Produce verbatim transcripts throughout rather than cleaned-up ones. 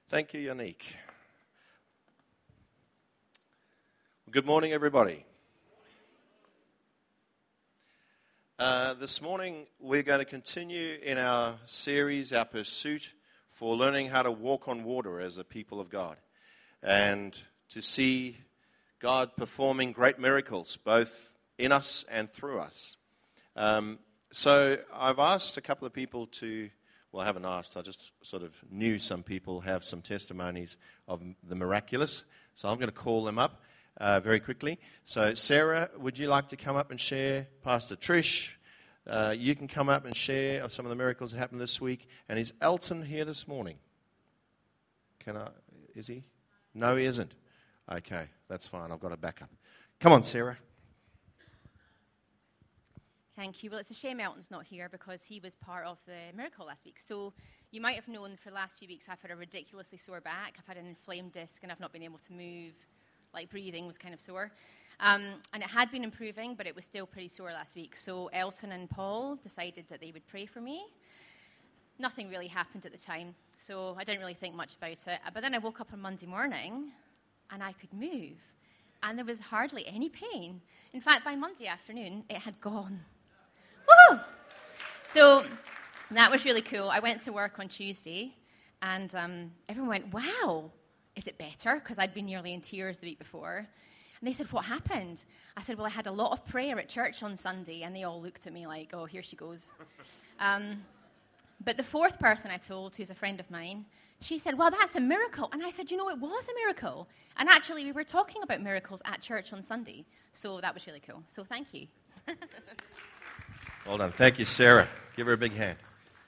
Thank you, Yannick. Good morning, everybody. Uh, this morning, we're going to continue in our series, our pursuit for learning how to walk on water as a people of God, and to see God performing great miracles, both in us and through us. Um, so I've asked a couple of people to, well, I haven't asked, I just sort of knew some people have some testimonies of the miraculous, so I'm going to call them up uh, very quickly. So Sarah, would you like to come up and share? Pastor Trish, uh, you can come up and share of some of the miracles that happened this week. And is Elton here this morning? Can I, is he? No, he isn't. Okay, that's fine, I've got a backup. Come on, Sarah. Thank you. Well, it's a shame Elton's not here because he was part of the miracle last week. So you might have known for the last few weeks I've had a ridiculously sore back. I've had an inflamed disc and I've not been able to move. Like breathing was kind of sore. Um, and it had been improving, but it was still pretty sore last week. So Elton and Paul decided that they would pray for me. Nothing really happened at the time, so I didn't really think much about it. But then I woke up on Monday morning and I could move. And there was hardly any pain. In fact, by Monday afternoon, it had gone. Woohoo! So that was really cool. I went to work on Tuesday, and um, everyone went, wow, is it better? Because I'd been nearly in tears the week before. And they said, what happened? I said, well, I had a lot of prayer at church on Sunday, and they all looked at me like, oh, here she goes. um, but the fourth person I told, who's a friend of mine, she said, well, that's a miracle. And I said, you know, it was a miracle. And actually, we were talking about miracles at church on Sunday. So that was really cool. So thank you. Well done. Thank you, Sarah. Give her a big hand.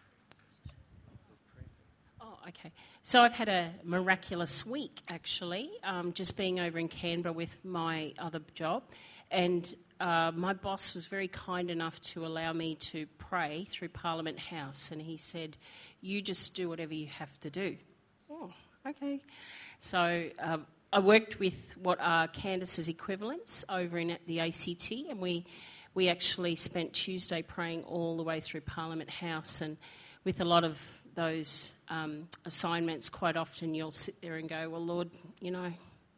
Oh, okay. So I've had a miraculous week, actually, um, just being over in Canberra with my other job. And uh, my boss was very kind enough to allow me to pray through Parliament House. And he said, you just do whatever you have to do. Oh, okay. So uh, I worked with what are Candace's equivalents over in at the A C T, and we... We actually spent Tuesday praying all the way through Parliament House, and with a lot of those um, assignments, quite often you'll sit there and go, well, Lord, you know, I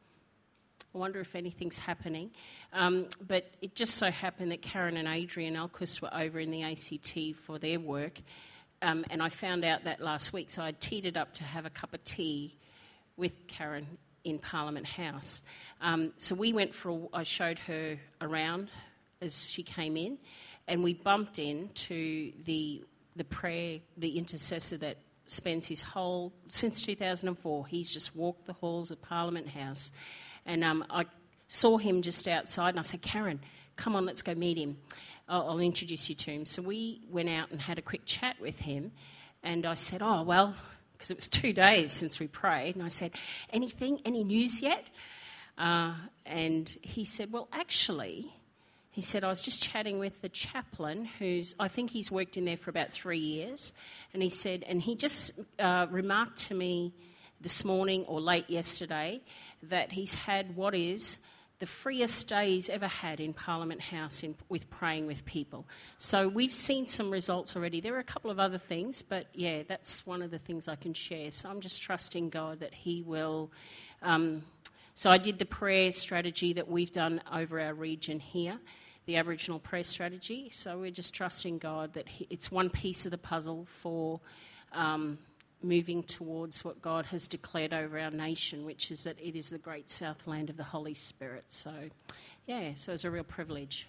wonder if anything's happening. Um, but it just so happened that Karen and Adrian Elquist were over in the A C T for their work, um, and I found out that last week, so I teed it up to have a cup of tea with Karen in Parliament House. Um, so we went for, a, I showed her around as she came in, and we bumped into the the prayer, the intercessor that spends his whole, since two thousand four, he's just walked the halls of Parliament House. And um, I saw him just outside, and I said, Karen, come on, let's go meet him. I'll, I'll introduce you to him. So we went out and had a quick chat with him, and I said, oh, well, because it was two days since we prayed, and I said, anything, any news yet? Uh, and he said, well, actually... He said, I was just chatting with the chaplain who's, I think he's worked in there for about three years. And he said, and he just uh, remarked to me this morning or late yesterday that he's had what is the freest day he's ever had in Parliament House in, with praying with people. So we've seen some results already. There are a couple of other things, but yeah, that's one of the things I can share. So I'm just trusting God that he will... Um, so I did the prayer strategy that we've done over our region here, the Aboriginal prayer strategy. So we're just trusting God that he, it's one piece of the puzzle for um, moving towards what God has declared over our nation, which is that it is the great Southland of the Holy Spirit. So, yeah, so it's a real privilege.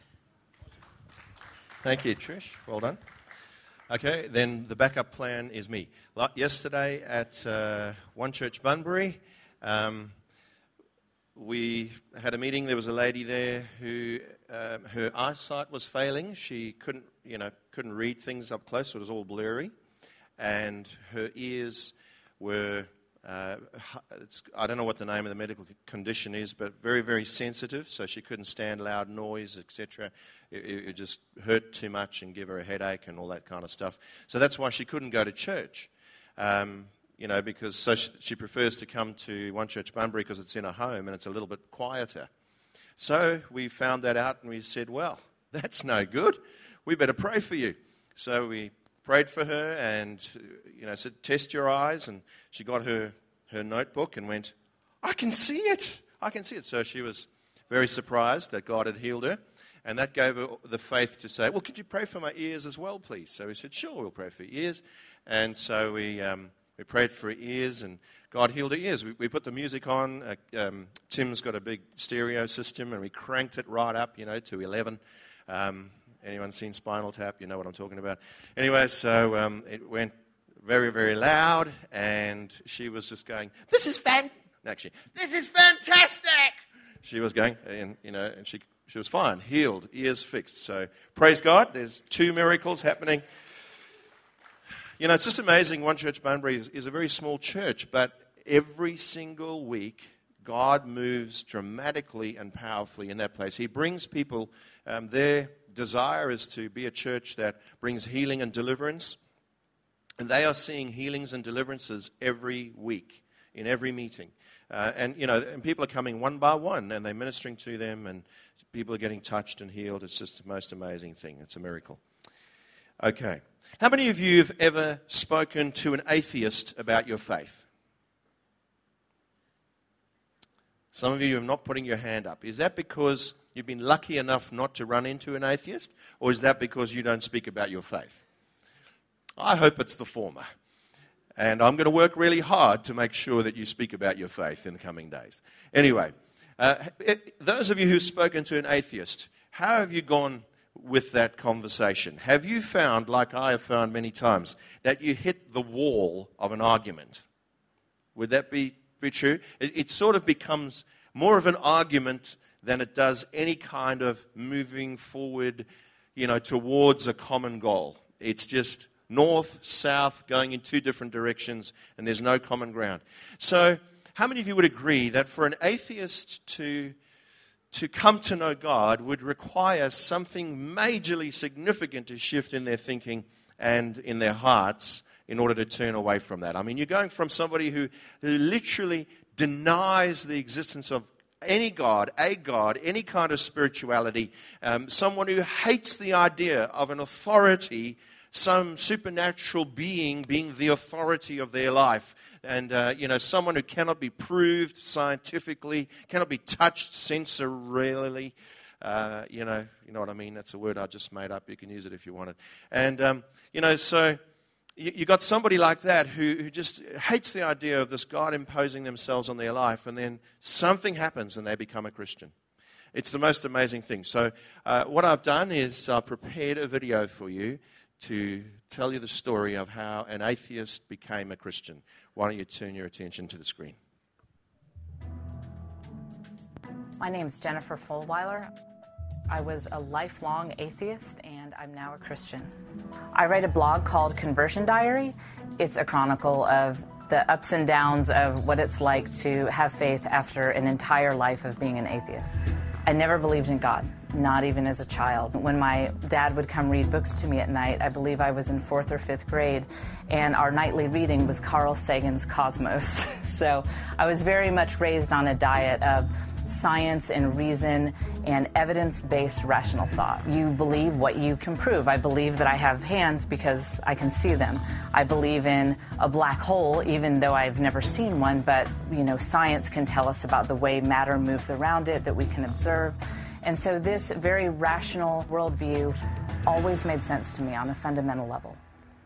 Thank you, Trish. Well done. Okay, then the backup plan is me. Like yesterday at uh, One Church Bunbury, um, we had a meeting. There was a lady there who um, her eyesight was failing. She couldn't, you know, couldn't read things up close. So it was all blurry, and her ears were. Uh, it's, I don't know what the name of the medical condition is, but very, very sensitive. So she couldn't stand loud noise, et cetera. It, it just hurt too much and give her a headache and all that kind of stuff. So that's why she couldn't go to church. Um, You know, because so she, she prefers to come to One Church Bunbury because it's in her home and it's a little bit quieter. So we found that out and we said, well, that's no good. We better pray for you. So we prayed for her and, you know, said, test your eyes. And she got her, her notebook and went, I can see it. I can see it. So she was very surprised that God had healed her. And that gave her the faith to say, well, could you pray for my ears as well, please? So we said, sure, we'll pray for your ears. And so we um, we prayed for her ears, and God healed her ears. We, we put the music on. Uh, um, Tim's got a big stereo system, and we cranked it right up, you know, to eleven. Um, anyone seen Spinal Tap? You know what I'm talking about. Anyway, so um, it went very, very loud, and she was just going, this is fan... Actually, this is fantastic! She was going, and, you know, and she... She was fine, healed, ears fixed. So praise God, there's two miracles happening. You know, it's just amazing. One Church Bunbury is, is a very small church, but every single week, God moves dramatically and powerfully in that place. He brings people, um, their desire is to be a church that brings healing and deliverance. And they are seeing healings and deliverances every week, in every meeting. Uh, and, you know, and people are coming one by one, and they're ministering to them, and people are getting touched and healed. It's just the most amazing thing. It's a miracle. Okay. How many of you have ever spoken to an atheist about your faith? Some of you are not putting your hand up. Is that because you've been lucky enough not to run into an atheist, or is that because you don't speak about your faith? I hope it's the former. And I'm going to work really hard to make sure that you speak about your faith in the coming days. Anyway, uh, it, those of you who've spoken to an atheist, how have you gone with that conversation? Have you found, like I have found many times, that you hit the wall of an argument? Would that be, be true? It, it sort of becomes more of an argument than it does any kind of moving forward, you know, towards a common goal. It's just north, south, going in two different directions, and there's no common ground. So how many of you would agree that for an atheist to, to come to know God would require something majorly significant to shift in their thinking and in their hearts in order to turn away from that? I mean, you're going from somebody who, who literally denies the existence of any God, a God, any kind of spirituality, um, someone who hates the idea of an authority, some supernatural being being the authority of their life. And, uh, you know, someone who cannot be proved scientifically, cannot be touched sensorially. Uh, you know, you know what I mean? That's a word I just made up. You can use it if you want it. And, um, you know, so you, you got somebody like that who, who just hates the idea of this God imposing themselves on their life, and then something happens and they become a Christian. It's the most amazing thing. So uh, what I've done is I've prepared a video for you to tell you the story of how an atheist became a Christian. Why don't you turn your attention to the screen? My name's Jennifer Fulweiler. I was a lifelong atheist, and I'm now a Christian. I write a blog called Conversion Diary. It's a chronicle of the ups and downs of what it's like to have faith after an entire life of being an atheist. I never believed in God, not even as a child. When my dad would come read books to me at night, I believe I was in fourth or fifth grade, and our nightly reading was Carl Sagan's Cosmos. So I was very much raised on a diet of science and reason and evidence-based rational thought. You believe what you can prove. I believe that I have hands because I can see them. I believe in a black hole, even though I've never seen one, but, you know, science can tell us about the way matter moves around it that we can observe. And so this very rational worldview always made sense to me on a fundamental level.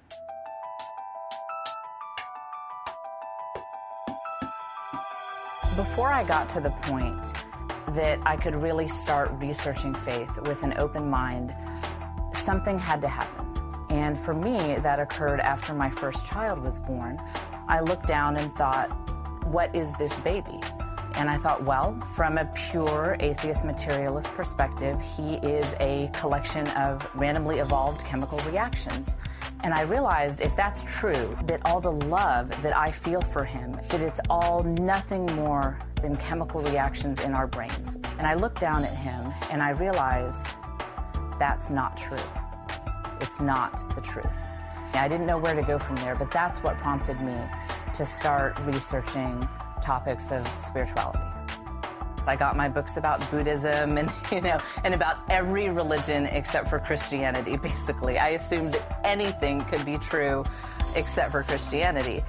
Before I got to the point that I could really start researching faith with an open mind, something had to happen. And for me, that occurred after my first child was born. I looked down and thought, what is this baby? And I thought, well, from a pure atheist materialist perspective, he is a collection of randomly evolved chemical reactions. And I realized if that's true, that all the love that I feel for him, that it's all nothing more than chemical reactions in our brains. And I looked down at him and I realized that's not true. It's not the truth. I didn't know where to go from there, but that's what prompted me to start researching topics of spirituality. I got my books about Buddhism and, you know, and about every religion except for Christianity, basically. I assumed anything could be true except for Christianity.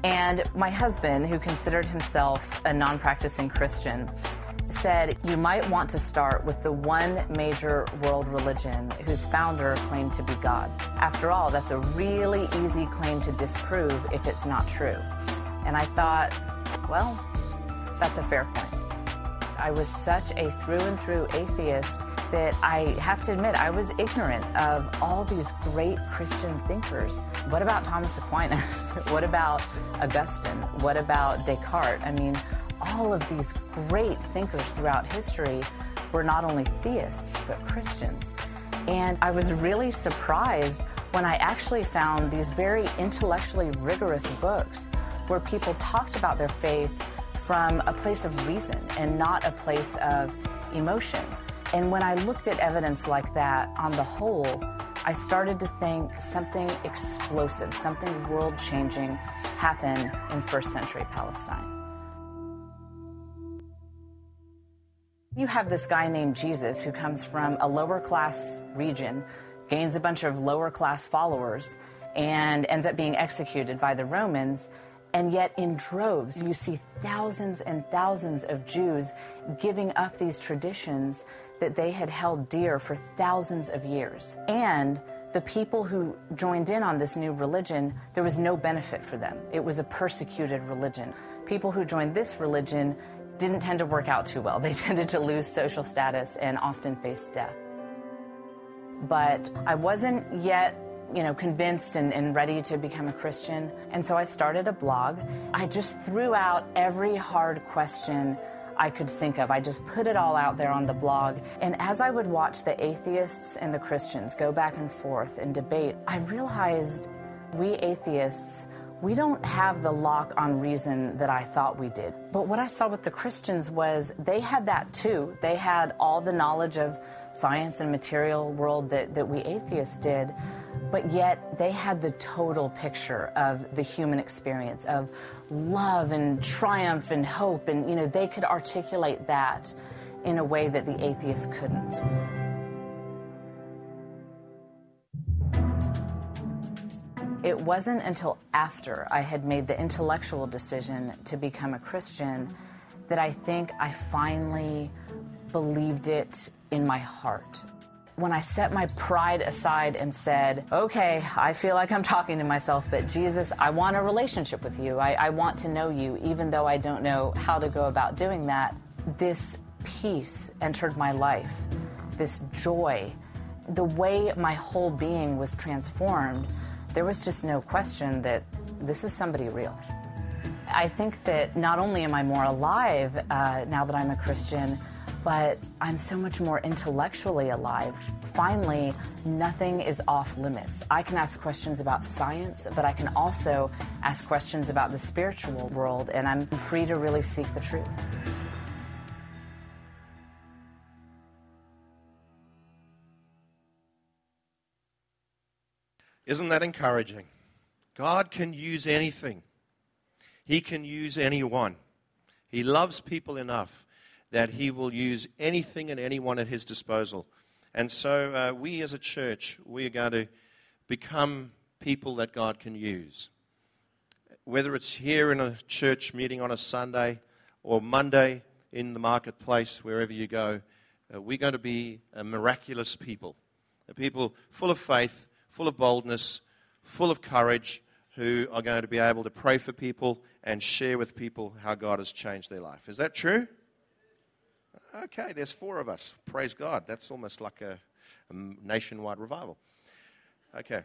And my husband, who considered himself a non-practicing Christian, said, you might want to start with the one major world religion whose founder claimed to be God. After all, that's a really easy claim to disprove if it's not true. And I thought, well, that's a fair point. I was such a through and through atheist that I have to admit I was ignorant of all these great Christian thinkers. What about Thomas Aquinas? What about Augustine? What about Descartes? I mean, all of these great thinkers throughout history were not only theists, but Christians. And I was really surprised when I actually found these very intellectually rigorous books where people talked about their faith from a place of reason and not a place of emotion. And when I looked at evidence like that, on the whole, I started to think something explosive, something world-changing happened in first century Palestine. You have this guy named Jesus who comes from a lower class region, gains a bunch of lower class followers, and ends up being executed by the Romans. And yet in droves, you see thousands and thousands of Jews giving up these traditions that they had held dear for thousands of years. And the people who joined in on this new religion, there was no benefit for them. It was a persecuted religion. People who joined this religion didn't tend to work out too well. They tended to lose social status and often face death. But I wasn't yet, you know, convinced and, and ready to become a Christian. And so I started a blog. I just threw out every hard question I could think of. I just put it all out there on the blog. And as I would watch the atheists and the Christians go back and forth and debate, I realized we atheists, we don't have the lock on reason that I thought we did. But what I saw with the Christians was they had that too. They had all the knowledge of science and material world that, that we atheists did, but yet they had the total picture of the human experience, of love and triumph and hope, and you know, they could articulate that in a way that the atheists couldn't. It wasn't until after I had made the intellectual decision to become a Christian that I think I finally believed it in my heart. When I set my pride aside and said, okay, I feel like I'm talking to myself, but Jesus, I want a relationship with you. I, I want to know you, even though I don't know how to go about doing that. This peace entered my life, this joy, the way my whole being was transformed. There was just no question that this is somebody real. I think that not only am I more alive uh, now that I'm a Christian, but I'm so much more intellectually alive. Finally, nothing is off limits. I can ask questions about science, but I can also ask questions about the spiritual world, and I'm free to really seek the truth. Isn't that encouraging? God can use anything. He can use anyone. He loves people enough that he will use anything and anyone at his disposal. And so uh, we as a church, we are going to become people that God can use. Whether it's here in a church meeting on a Sunday or Monday in the marketplace, wherever you go, uh, we're going to be a miraculous people. A people full of faith, full of boldness, full of courage, who are going to be able to pray for people and share with people how God has changed their life. Is that true? Okay, there's four of us. Praise God. That's almost like a, a nationwide revival. Okay.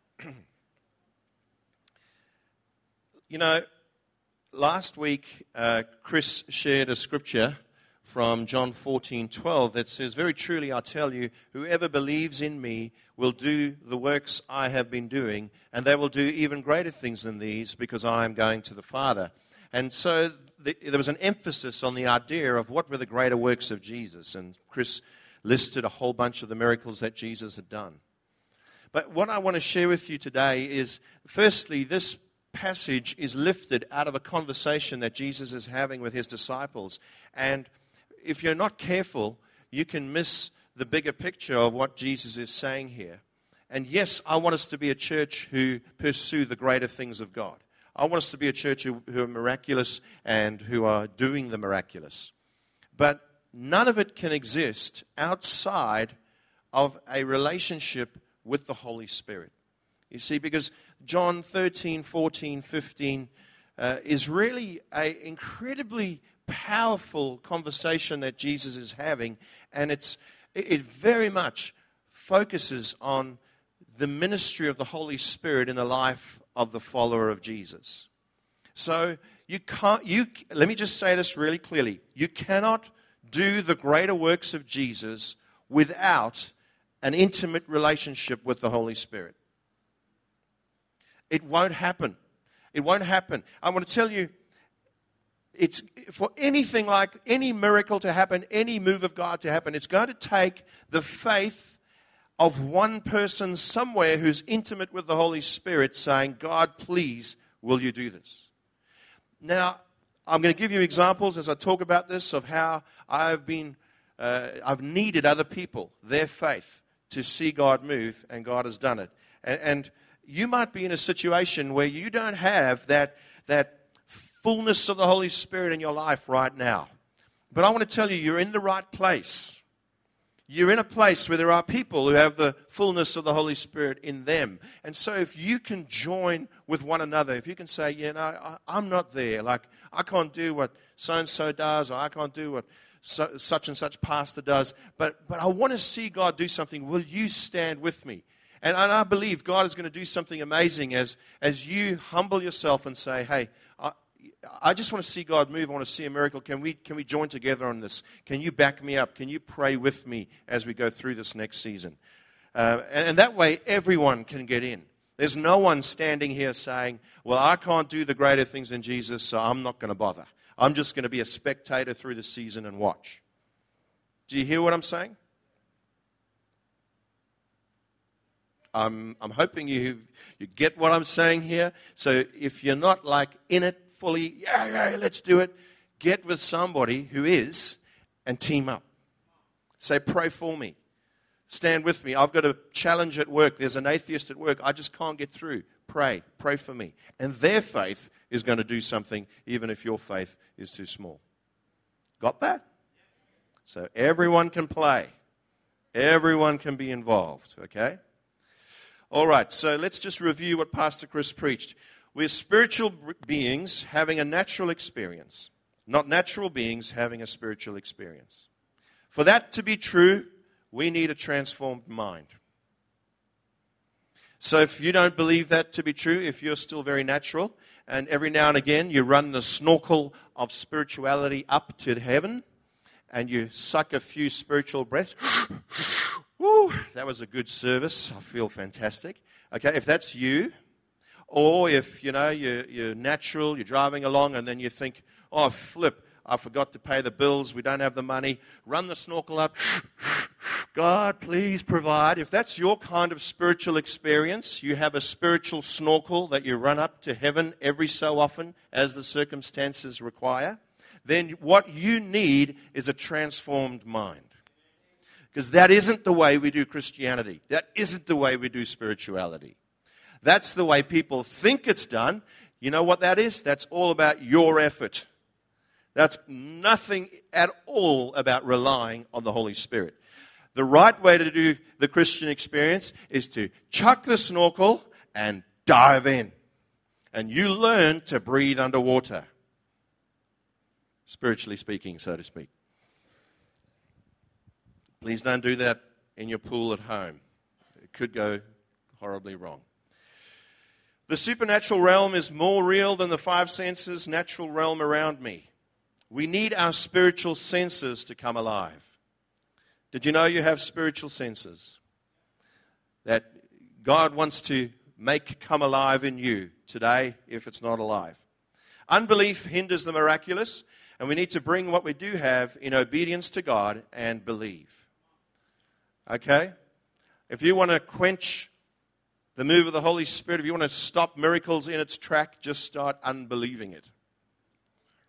You know, last week, uh, Chris shared a scripture from John fourteen twelve that says, very truly I tell you, whoever believes in me will do the works I have been doing, and they will do even greater things than these, because I am going to the Father. And so the, there was an emphasis on the idea of what were the greater works of Jesus, and Chris listed a whole bunch of the miracles that Jesus had done. But what I want to share with you today is, firstly, this passage is lifted out of a conversation that Jesus is having with his disciples. And if you're not careful, you can miss the bigger picture of what Jesus is saying here. And yes, I want us to be a church who pursue the greater things of God. I want us to be a church who, who are miraculous and who are doing the miraculous. But none of it can exist outside of a relationship with the Holy Spirit. You see, because John thirteen, fourteen, fifteen uh, is really an incredibly powerful conversation that Jesus is having, and it's it very much focuses on the ministry of the Holy Spirit in the life of the follower of Jesus. So you can't, you, let me just say this really clearly. You cannot do the greater works of Jesus without an intimate relationship with the Holy Spirit. It won't happen. It won't happen. I want to tell you, it's for anything like any miracle to happen, any move of God to happen, it's going to take the faith of one person somewhere who's intimate with the Holy Spirit saying, God, please, will you do this? Now, I'm going to give you examples as I talk about this of how I've been, uh, I've needed other people, their faith, to see God move, and God has done it. And, and you might be in a situation where you don't have that, that fullness of the Holy Spirit in your life right now. But I want to tell you, you're in the right place. You're in a place where there are people who have the fullness of the Holy Spirit in them. And so if you can join with one another, if you can say, you know, I, I'm not there. Like, I can't do what so-and-so does, or I can't do what so, such and such pastor does, but, but I want to see God do something. Will you stand with me? And, and I believe God is going to do something amazing as, as you humble yourself and say, hey, I, I just want to see God move. I want to see a miracle. Can we can we join together on this? Can you back me up? Can you pray with me as we go through this next season? Uh, and, and that way, everyone can get in. There's no one standing here saying, well, I can't do the greater things than Jesus, so I'm not going to bother. I'm just going to be a spectator through the season and watch. Do you hear what I'm saying? I'm, I'm hoping you, you get what I'm saying here. So if you're not like in it, fully, yeah, yeah, let's do it. Get with somebody who is and team up. Say, pray for me. Stand with me. I've got a challenge at work. There's an atheist at work. I just can't get through. Pray. Pray for me. And their faith is going to do something even if your faith is too small. Got that? So everyone can play. Everyone can be involved, okay? All right, so let's just review what Pastor Chris preached. We're spiritual beings having a natural experience, not natural beings having a spiritual experience. For that to be true, we need a transformed mind. So if you don't believe that to be true, if you're still very natural, and every now and again you run the snorkel of spirituality up to heaven, and you suck a few spiritual breaths, woo, that was a good service. I feel fantastic. Okay, if that's you, or if, you know, you're, you're natural, you're driving along, and then you think, oh, flip, I forgot to pay the bills, we don't have the money, run the snorkel up, God, please provide. If that's your kind of spiritual experience, you have a spiritual snorkel that you run up to heaven every so often as the circumstances require, then what you need is a transformed mind. Because that isn't the way we do Christianity. That isn't the way we do spirituality. That's the way people think it's done. You know what that is? That's all about your effort. That's nothing at all about relying on the Holy Spirit. The right way to do the Christian experience is to chuck the snorkel and dive in. And you learn to breathe underwater. Spiritually speaking, so to speak. Please don't do that in your pool at home. It could go horribly wrong. The supernatural realm is more real than the five senses natural realm around me. We need our spiritual senses to come alive. Did you know you have spiritual senses that God wants to make come alive in you today if it's not alive? Unbelief hinders the miraculous, and we need to bring what we do have in obedience to God and believe. Okay? If you want to quench the move of the Holy Spirit, if you want to stop miracles in its track, just start unbelieving it.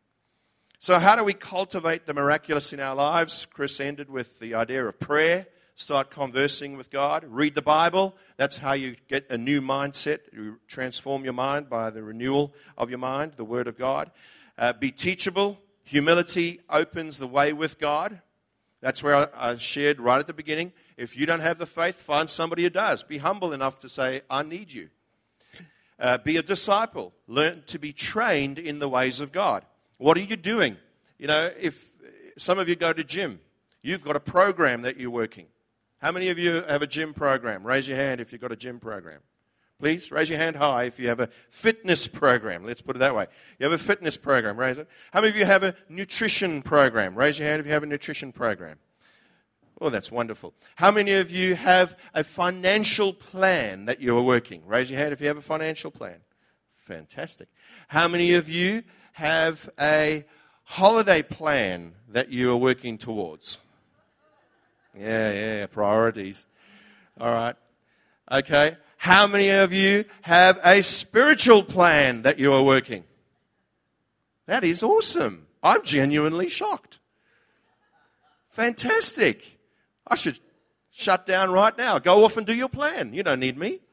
So how do we cultivate the miraculous in our lives? Chris ended with the idea of prayer, start conversing with God. Read the Bible. That's how you get a new mindset. You transform your mind by the renewal of your mind, the Word of God. Uh, be teachable. Humility opens the way with God. That's where I, I shared right at the beginning. If you don't have the faith, find somebody who does. Be humble enough to say, I need you. Uh, be a disciple. Learn to be trained in the ways of God. What are you doing? You know, if some of you go to gym, you've got a program that you're working. How many of you have a gym program? Raise your hand if you've got a gym program. Please, raise your hand high if you have a fitness program. Let's put it that way. You have a fitness program, raise it. How many of you have a nutrition program? Raise your hand if you have a nutrition program. Oh, that's wonderful. How many of you have a financial plan that you are working? Raise your hand if you have a financial plan. Fantastic. How many of you have a holiday plan that you are working towards? Yeah, yeah, priorities. All right. Okay. How many of you have a spiritual plan that you are working? That is awesome. I'm genuinely shocked. Fantastic. I should shut down right now. Go off and do your plan. You don't need me.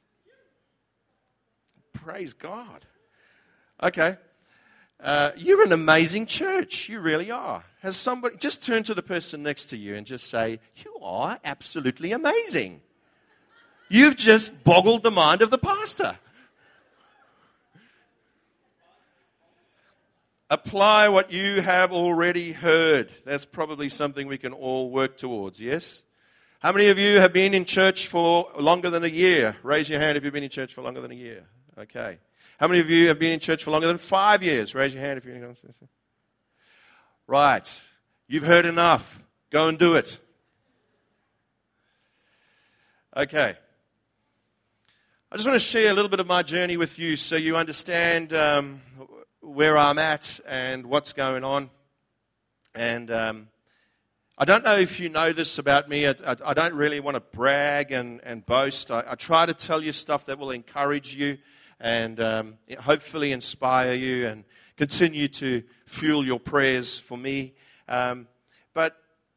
Praise God. Okay. Uh, you're an amazing church. You really are. Has somebody just turn to the person next to you and just say, you are absolutely amazing. You've just boggled the mind of the pastor. Apply what you have already heard. That's probably something we can all work towards, yes? How many of you have been in church for longer than a year? Raise your hand if you've been in church for longer than a year. Okay. How many of you have been in church for longer than five years? Raise your hand if you're in church. Right. You've heard enough. Go and do it. Okay. I just want to share a little bit of my journey with you so you understand um, where I'm at and what's going on. And um, I don't know if you know this about me. I, I, I don't really want to brag and, and boast. I, I try to tell you stuff that will encourage you and um, hopefully inspire you and continue to fuel your prayers for me. Um, but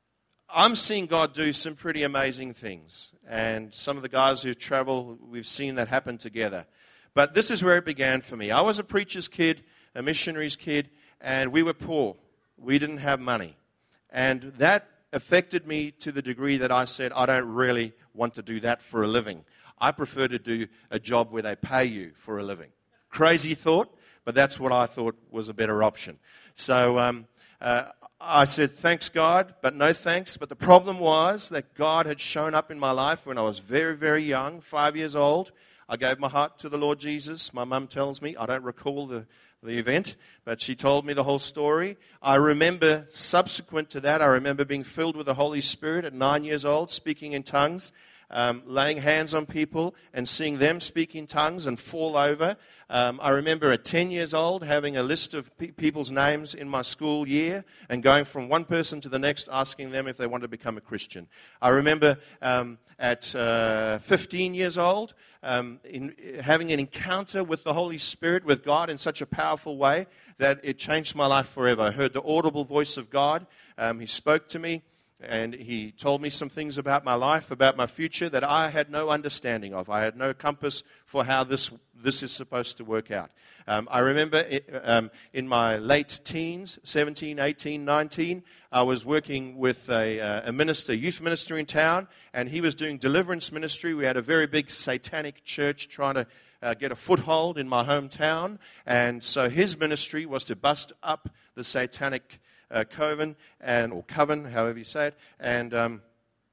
I'm seeing God do some pretty amazing things. And some of the guys who travel, we've seen that happen together. But this is where it began for me. I was a preacher's kid, a missionary's kid, and we were poor. We didn't have money. And that affected me to the degree that I said, I don't really want to do that for a living. I prefer to do a job where they pay you for a living. Crazy thought, but that's what I thought was a better option. So um, uh, I said, thanks, God, but no thanks. But the problem was that God had shown up in my life when I was very, very young, five years old. I gave my heart to the Lord Jesus. My mum tells me, I don't recall the, the event, but she told me the whole story. I remember subsequent to that, I remember being filled with the Holy Spirit at nine years old, speaking in tongues, um, laying hands on people and seeing them speak in tongues and fall over. Um, I remember at ten years old having a list of pe- people's names in my school year and going from one person to the next asking them if they wanted to become a Christian. I remember um, at uh, fifteen years old um, in, having an encounter with the Holy Spirit, with God in such a powerful way that it changed my life forever. I heard the audible voice of God. Um, he spoke to me. And he told me some things about my life, about my future that I had no understanding of. I had no compass for how this this is supposed to work out. Um, I remember it, um, in my late teens, seventeen, eighteen, nineteen, I was working with a, uh, a minister, youth minister in town, and he was doing deliverance ministry. We had a very big satanic church trying to uh, get a foothold in my hometown. And so his ministry was to bust up the satanic Uh, coven and or coven, however you say it, and um,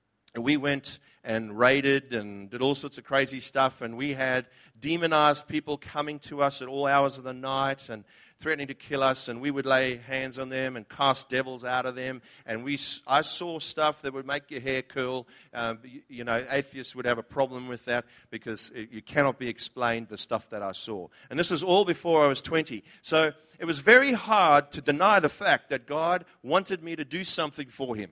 we went and raided and did all sorts of crazy stuff, and we had demonized people coming to us at all hours of the night and threatening to kill us, and we would lay hands on them and cast devils out of them, and we I saw stuff that would make your hair curl. Um, you, you know, atheists would have a problem with that because it, you cannot be explained, the stuff that I saw. And this was all before I was twenty. So it was very hard to deny the fact that God wanted me to do something for him.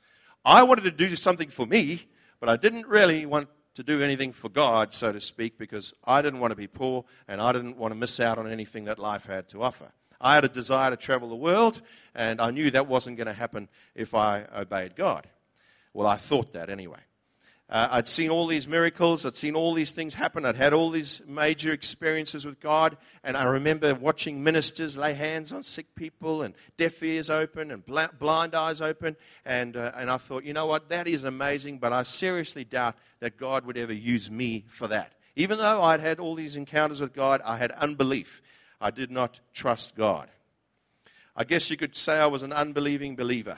I wanted to do something for me, but I didn't really want to do anything for God, so to speak, because I didn't want to be poor and I didn't want to miss out on anything that life had to offer. I had a desire to travel the world, and I knew that wasn't going to happen if I obeyed God. Well, I thought that anyway. Uh, I'd seen all these miracles. I'd seen all these things happen. I'd had all these major experiences with God. And I remember watching ministers lay hands on sick people and deaf ears open and bl- blind eyes open. And, uh, and I thought, you know what, that is amazing, but I seriously doubt that God would ever use me for that. Even though I'd had all these encounters with God, I had unbelief. I did not trust God. I guess you could say I was an unbelieving believer.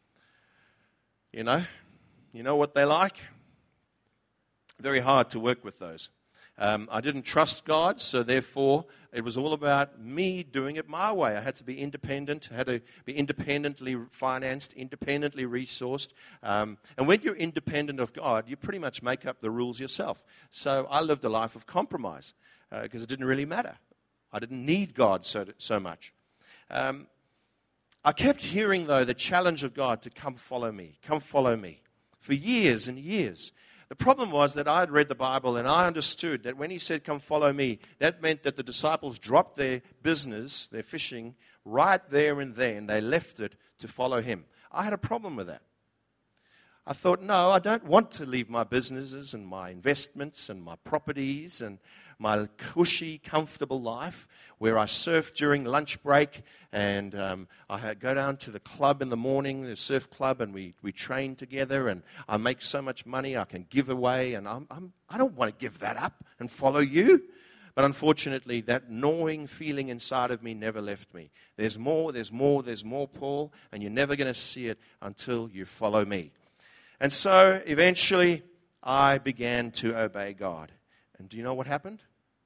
You know, you know what they like? Very hard to work with those. Um, I didn't trust God, so therefore it was all about me doing it my way. I had to be independent. I had to be independently financed, independently resourced. Um, and when you're independent of God, you pretty much make up the rules yourself. So I lived a life of compromise because uh, it didn't really matter. I didn't need God so, so much. Um, I kept hearing, though, the challenge of God to come follow me, come follow me, for years and years. The problem was that I had read the Bible and I understood that when he said, come follow me, that meant that the disciples dropped their business, their fishing, right there and then. They left it to follow him. I had a problem with that. I thought, no, I don't want to leave my businesses and my investments and my properties and my cushy, comfortable life where I surf during lunch break and um, I had, go down to the club in the morning, the surf club, and we, we train together and I make so much money I can give away and I'm, I'm, I don't want to give that up and follow you. But unfortunately, that gnawing feeling inside of me never left me. There's more, there's more, there's more, Paul, and you're never going to see it until you follow me. And so eventually I began to obey God. And do you know what happened?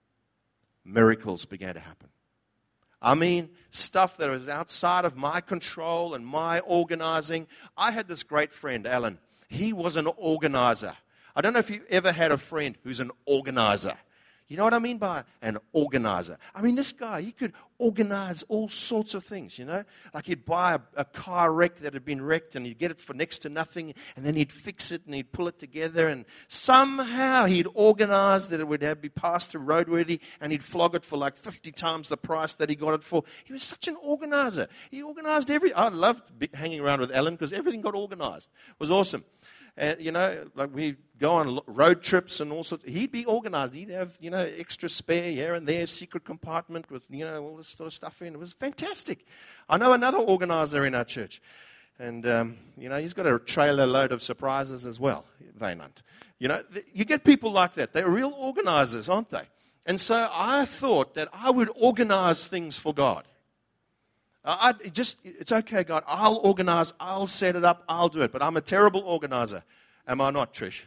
Miracles began to happen. I mean, stuff that was outside of my control and my organizing. I had this great friend, Alan. He was an organizer. I don't know if you ever had a friend who's an organizer. You know what I mean by an organizer? I mean, this guy, he could organize all sorts of things, you know? Like he'd buy a, a car wreck that had been wrecked and he'd get it for next to nothing and then he'd fix it and he'd pull it together and somehow he'd organize that it would have, be passed through roadworthy and he'd flog it for like fifty times the price that he got it for. He was such an organizer. He organized every... I loved hanging around with Alan because everything got organized. It was awesome. And, you know, like we go on road trips and all sorts. He'd be organized. He'd have, you know, extra spare here and there, secret compartment with, you know, all this sort of stuff in. It was fantastic. I know another organizer in our church. And, um, you know, he's got a trailer load of surprises as well, Vainant. You know, th- you get people like that. They're real organizers, aren't they? And so I thought that I would organize things for God. I just, it's okay, God, I'll organize, I'll set it up, I'll do it. But I'm a terrible organizer. Am I not, Trish?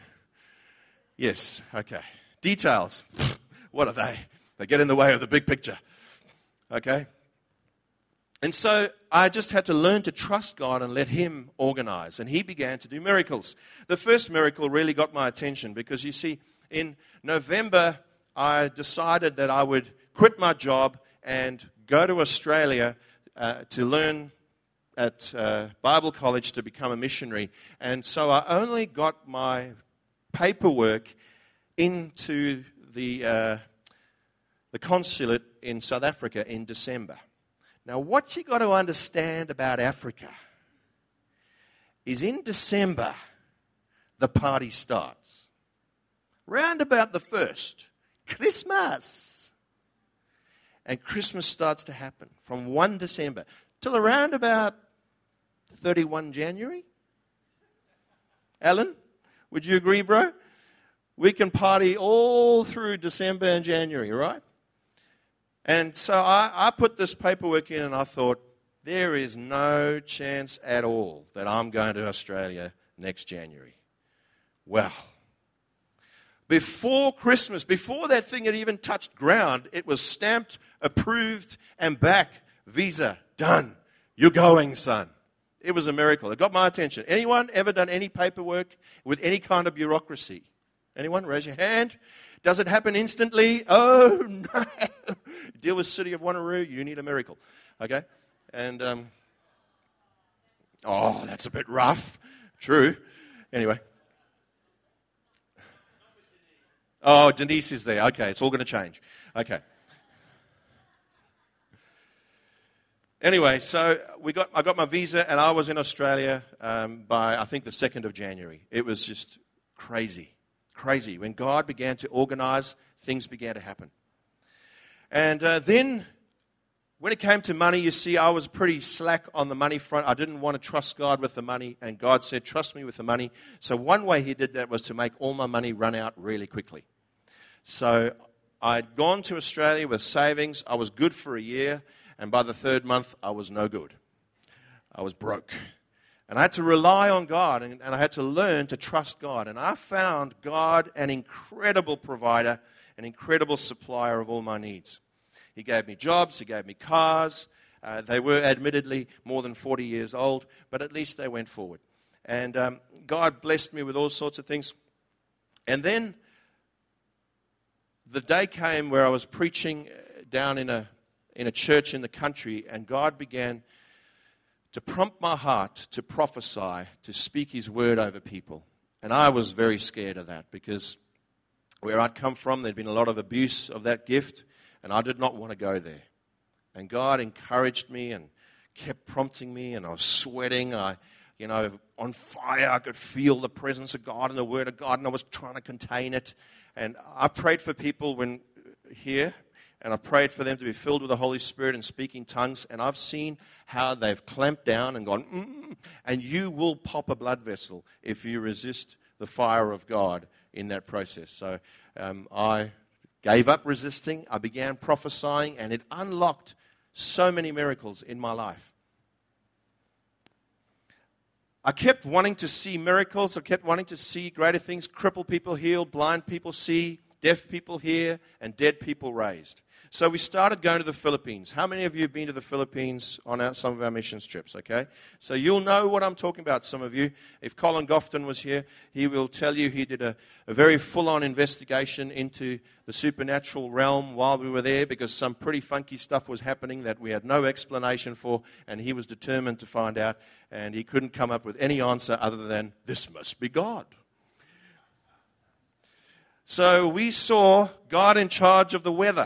Yes, okay. Details, what are they? They get in the way of the big picture. Okay? And so I just had to learn to trust God and let him organize. And he began to do miracles. The first miracle really got my attention because, you see, in November, I decided that I would quit my job and go to Australia Uh, to learn at uh, Bible college to become a missionary. And so I only got my paperwork into the, uh, the consulate in South Africa in December. Now, what you got to understand about Africa is in December, the party starts. Round about the first, Christmas. And Christmas starts to happen from first December till around about thirty-first January. Alan, would you agree, bro? We can party all through December and January, right? And so I, I put this paperwork in and I thought, there is no chance at all that I'm going to Australia next January. Well, before Christmas, before that thing had even touched ground, it was stamped, approved, and back. Visa, done. You're going, son. It was a miracle. It got my attention. Anyone ever done any paperwork with any kind of bureaucracy? Anyone? Raise your hand. Does it happen instantly? Oh, no. Deal with City of Wanneroo, you need a miracle. Okay? And, um, oh, that's a bit rough. True. Anyway. Oh, Denise is there. Okay, it's all going to change. Okay. Anyway, so we got I got my visa, and I was in Australia um, by, I think, the second of January. It was just crazy, crazy. When God began to organize, things began to happen. And uh, then, when it came to money, you see, I was pretty slack on the money front. I didn't want to trust God with the money, and God said, trust me with the money. So one way he did that was to make all my money run out really quickly. So I'd gone to Australia with savings. I was good for a year, and by the third month, I was no good. I was broke. And I had to rely on God, and, and I had to learn to trust God. And I found God an incredible provider, an incredible supplier of all my needs. He gave me jobs, he gave me cars. Uh, they were admittedly more than forty years old, but at least they went forward. And um, God blessed me with all sorts of things. And then the day came where I was preaching down in a in a church in the country, and God began to prompt my heart to prophesy, to speak his word over people. And I was very scared of that, because where I'd come from, there'd been a lot of abuse of that gift, and I did not want to go there. And God encouraged me and kept prompting me, and I was sweating. I, you know, on fire. I could feel the presence of God and the word of God, and I was trying to contain it. And I prayed for people when here, and I prayed for them to be filled with the Holy Spirit and speak in tongues. And I've seen how they've clamped down and gone, mm, and you will pop a blood vessel if you resist the fire of God in that process. So um, I gave up resisting. I began prophesying, and it unlocked so many miracles in my life. I kept wanting to see miracles. I kept wanting to see greater things. Crippled people healed, blind people see, deaf people hear, and dead people raised. So we started going to the Philippines. How many of you have been to the Philippines on our, some of our missions trips, okay? So you'll know what I'm talking about, some of you. If Colin Gofton was here, he will tell you he did a, a very full-on investigation into the supernatural realm while we were there, because some pretty funky stuff was happening that we had no explanation for, and he was determined to find out, and he couldn't come up with any answer other than, this must be God. So we saw God in charge of the weather.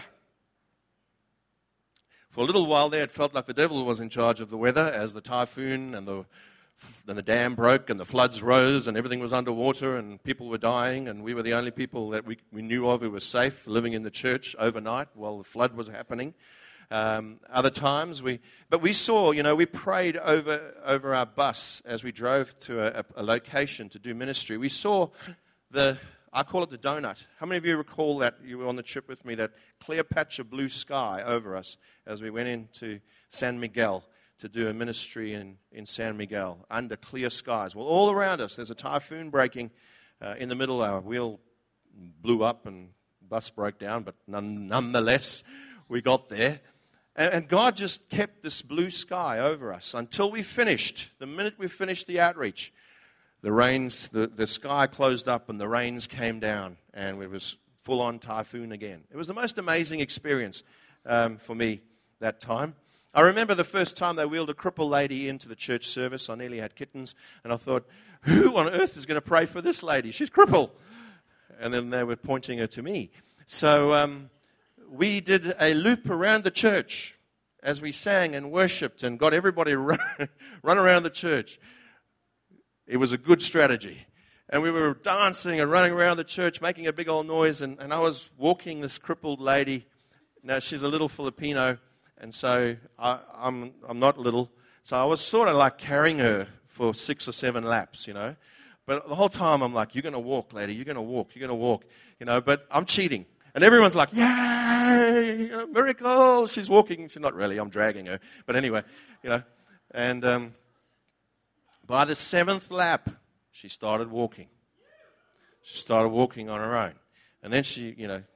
For a little while there, it felt like the devil was in charge of the weather as the typhoon and the, and the dam broke and the floods rose and everything was underwater and people were dying, and we were the only people that we, we knew of who were safe living in the church overnight while the flood was happening. Um, other times, we, but we saw, you know, we prayed over, over our bus as we drove to a, a location to do ministry. We saw the... I call it the donut. How many of you recall that you were on the trip with me, that clear patch of blue sky over us as we went into San Miguel to do a ministry in, in San Miguel under clear skies? Well, all around us, there's a typhoon breaking uh, in the middle. Our wheel blew up and bus broke down, but none, nonetheless, we got there. And, and God just kept this blue sky over us until we finished. The minute we finished the outreach, The rains, the, the sky closed up and the rains came down, and it was full-on typhoon again. It was the most amazing experience um, for me that time. I remember the first time they wheeled a crippled lady into the church service. I nearly had kittens, and I thought, who on earth is going to pray for this lady? She's crippled. And then they were pointing her to me. So um, we did a loop around the church as we sang and worshipped and got everybody run, run around the church. It was a good strategy. And we were dancing and running around the church, making a big old noise. And, and I was walking this crippled lady. Now, she's a little Filipino, and so I, I'm, I'm not little. So I was sort of like carrying her for six or seven laps, you know. But the whole time I'm like, you're going to walk, lady. You're going to walk. You're going to walk, you know. But I'm cheating. And everyone's like, yay, a miracle. She's walking. She's not really. I'm dragging her. But anyway, you know. And... Um, By the seventh lap, she started walking. She started walking on her own. And then she, you know,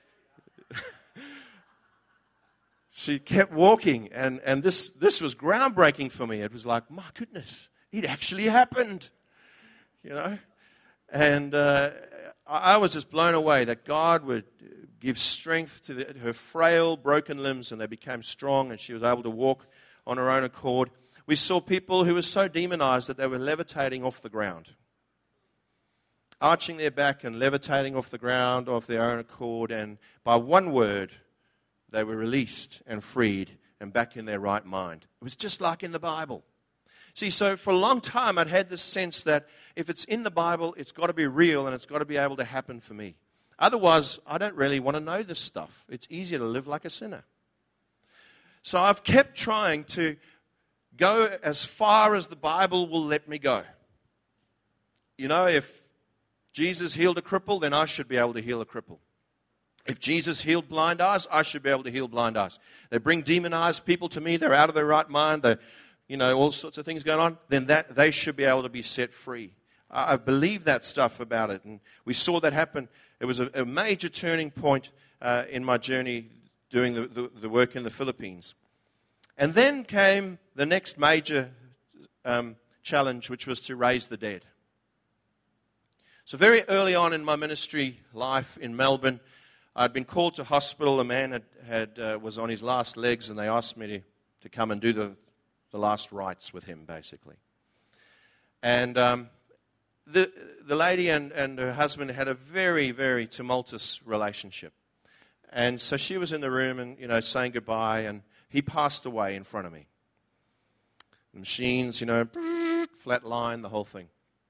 she kept walking. And, and this, this was groundbreaking for me. It was like, my goodness, it actually happened, you know. And uh, I, I was just blown away that God would give strength to the, her frail, broken limbs, and they became strong, and she was able to walk on her own accord. We saw people who were so demonized that they were levitating off the ground, arching their back and levitating off the ground of their own accord. And by one word, they were released and freed and back in their right mind. It was just like in the Bible. See, so for a long time I'd had this sense that if it's in the Bible, it's got to be real and it's got to be able to happen for me. Otherwise, I don't really want to know this stuff. It's easier to live like a sinner. So I've kept trying to go as far as the Bible will let me go. You know, if Jesus healed a cripple, then I should be able to heal a cripple. If Jesus healed blind eyes, I should be able to heal blind eyes. They bring demonized people to me, they're out of their right mind, they're, you know, all sorts of things going on, then that they should be able to be set free. I, I believe that stuff about it, and we saw that happen. It was a, a major turning point uh, in my journey doing the, the, the work in the Philippines. And then came the next major um, challenge, which was to raise the dead. So very early on in my ministry life in Melbourne, I'd been called to hospital. A man had, had uh, was on his last legs, and they asked me to, to come and do the, the last rites with him, basically. And um, the, the lady and, and her husband had a very, very tumultuous relationship. And so she was in the room and, you know, saying goodbye, and he passed away in front of me. The machines, you know, flat line, the whole thing.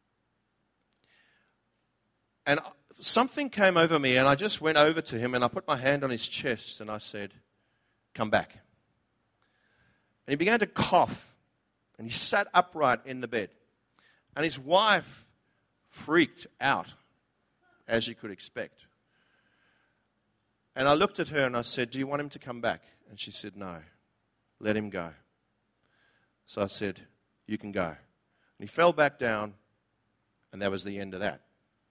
And something came over me, and I just went over to him, and I put my hand on his chest, and I said, "Come back." And he began to cough, and he sat upright in the bed. And his wife freaked out, as you could expect. And I looked at her, and I said, "Do you want him to come back?" And she said, "No, let him go." So I said, "You can go." And he fell back down, and that was the end of that.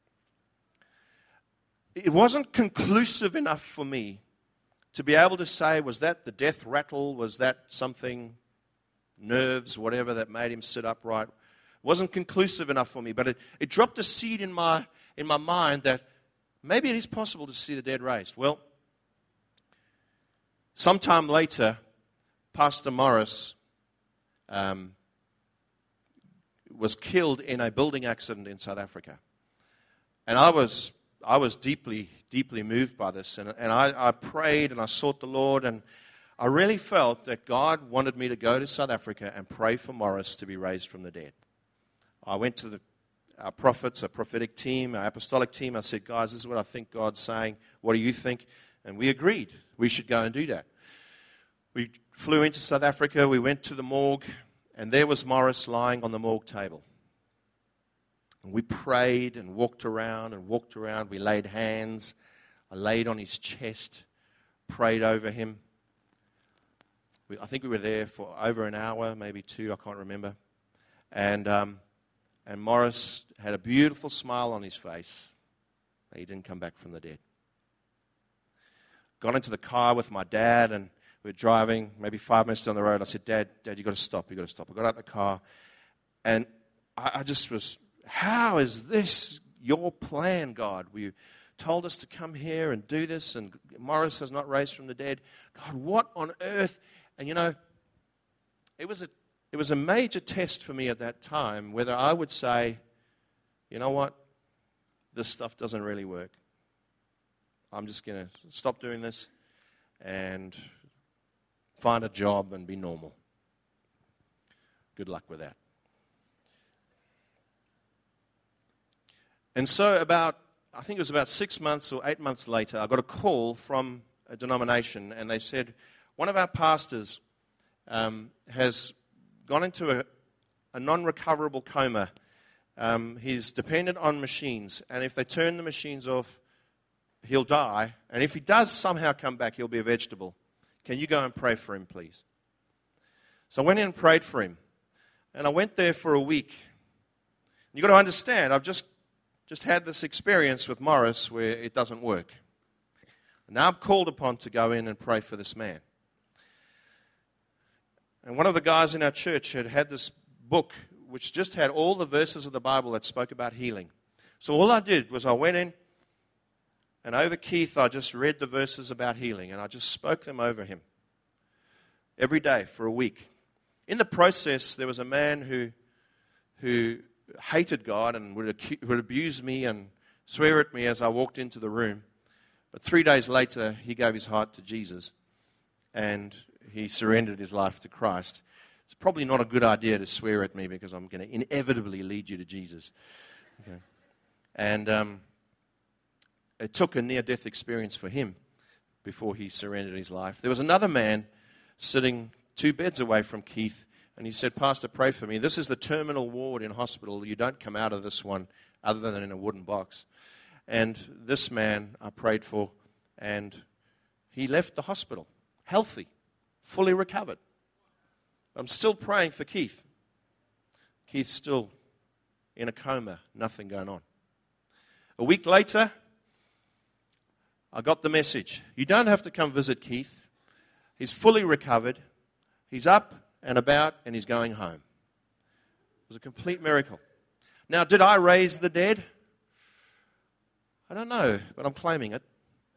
It wasn't conclusive enough for me to be able to say, was that the death rattle? Was that something, nerves, whatever, that made him sit upright? It wasn't conclusive enough for me, but it, it dropped a seed in my, in my mind that maybe it is possible to see the dead raised. Well, sometime later, Pastor Morris um, was killed in a building accident in South Africa. And I was... I was deeply, deeply moved by this, and, and I, I prayed and I sought the Lord, and I really felt that God wanted me to go to South Africa and pray for Morris to be raised from the dead. I went to the, our prophets, our prophetic team, our apostolic team. I said, "Guys, this is what I think God's saying. What do you think?" And we agreed we should go and do that. We flew into South Africa. We went to the morgue, and there was Morris lying on the morgue table. And we prayed and walked around and walked around. We laid hands. I laid on his chest, prayed over him. We, I think we were there for over an hour, maybe two, I can't remember. And, um, and Morris had a beautiful smile on his face. He didn't come back from the dead. Got into the car with my dad, and we were driving maybe five minutes down the road. I said, Dad, Dad, you've got to stop. You've got to stop. I got out the car, and I, I just was... How is this your plan, God? You told us to come here and do this, and Morris has not raised from the dead. God, what on earth? And you know, it was a it was a major test for me at that time whether I would say, you know what, this stuff doesn't really work. I'm just going to stop doing this and find a job and be normal. Good luck with that. And so about, I think it was about six months or eight months later, I got a call from a denomination, and they said, one of our pastors um, has gone into a, a non-recoverable coma. Um, he's dependent on machines, and if they turn the machines off, he'll die. And if he does somehow come back, he'll be a vegetable. Can you go and pray for him, please? So I went in and prayed for him. And I went there for a week. You've got to understand, I've just Just had this experience with Morris where it doesn't work. And now I'm called upon to go in and pray for this man. And one of the guys in our church had had this book which just had all the verses of the Bible that spoke about healing. So all I did was I went in, and over Keith I just read the verses about healing, and I just spoke them over him every day for a week. In the process, there was a man who who hated God and would, acu- would abuse me and swear at me as I walked into the room. But three days later, he gave his heart to Jesus. And he surrendered his life to Christ. It's probably not a good idea to swear at me because I'm going to inevitably lead you to Jesus. Okay. And um, it took a near-death experience for him before he surrendered his life. There was another man sitting two beds away from Keith, and he said, Pastor, pray for me. This is the terminal ward in hospital. You don't come out of this one other than in a wooden box. And this man I prayed for, and he left the hospital, healthy, fully recovered. I'm still praying for Keith. Keith's still in a coma, nothing going on. A week later, I got the message. You don't have to come visit Keith. He's fully recovered. He's up and about, and he's going home. It was a complete miracle. Now, did I raise the dead? I don't know, but I'm claiming it.